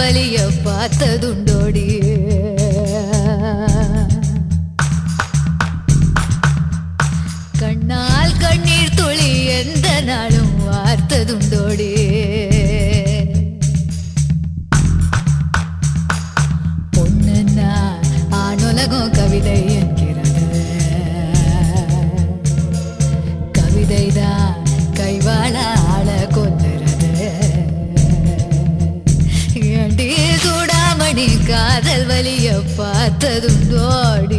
வலிய பார்த்ததுண்டோடி கண்ணால் கண்ணீர் துளி எந்த நாளும் வார்த்ததுண்டோடி பொண்ணுன்னா ஆணுலகம் கவிதை என்கிறது கவிதைதான் கைவாழ ஆள கொல்லுறது ஏண்டி சூடாமணி காதல் வலிய பார்த்ததுண்டோடி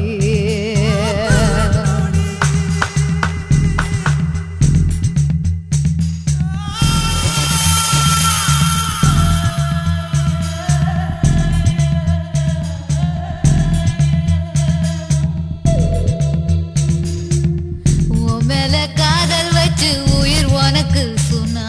உயிர் உனக்கு சொன்னா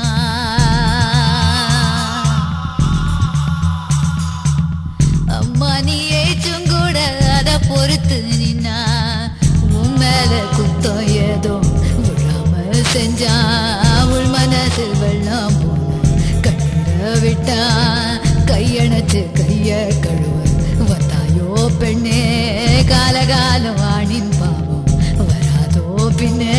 அம்மா நீ ஏச்சும் கூட அத பொறுத்து நின்னா உன் மேல குத்தம் ஏதோ விழாமல் செஞ்சா உள் மனசில் வெள்ளம் போன கண்ணீர விட்டா கையணைச்சு கைய கழுவ வந்தாயோ பெண்ணே காலகாலம் ஆணின் பாவம் வராதோ பின்னே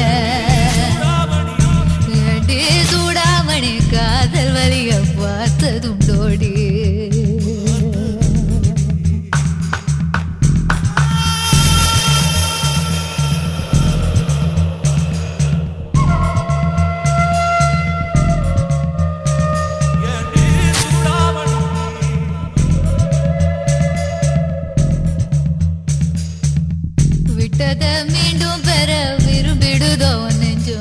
சூடாமணி காதல் வலிய பார்த்ததுண்டோடி விட்டத மீண்டும் பெற விரும்பிடுதோ நெஞ்சோ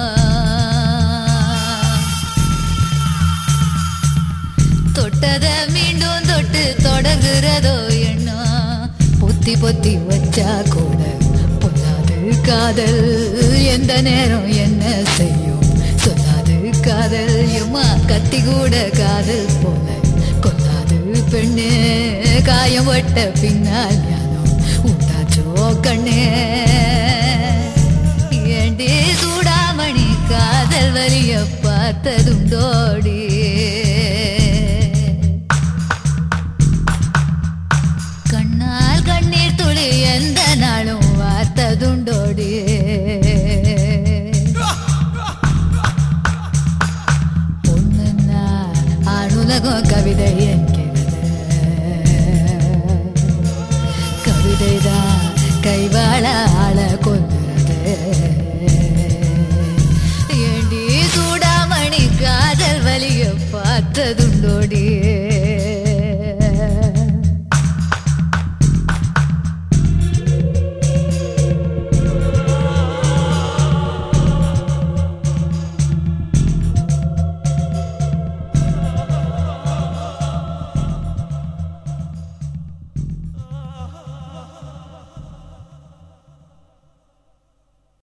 தொட்டத மீண்டும் தொட்டு தொடங்குறதோ எண்ணா பொத்தி பொத்தி வச்சா கூட பொல்லாது காதல் எந்த நேரம் என்ன செய்யும் சொல்லாது காதல் எம்மா கத்தி கூட காதல் போல கொல்லாது பெண்ணே காயம் வட்ட பின்னால் ஞானம் உண்டாச்சோ கண்ணே ஏண்டி சூடாமணி காதல் வலிய பார்த்ததுண்டோடி கண்ணீர் துளி எந்த நாளும் வார்த்ததுண்டோடி பொண்ணுன்னா ஆணுலகம் கவிதை என்கிறது கவிதைதான் கைவாழ ஆள கொண்டு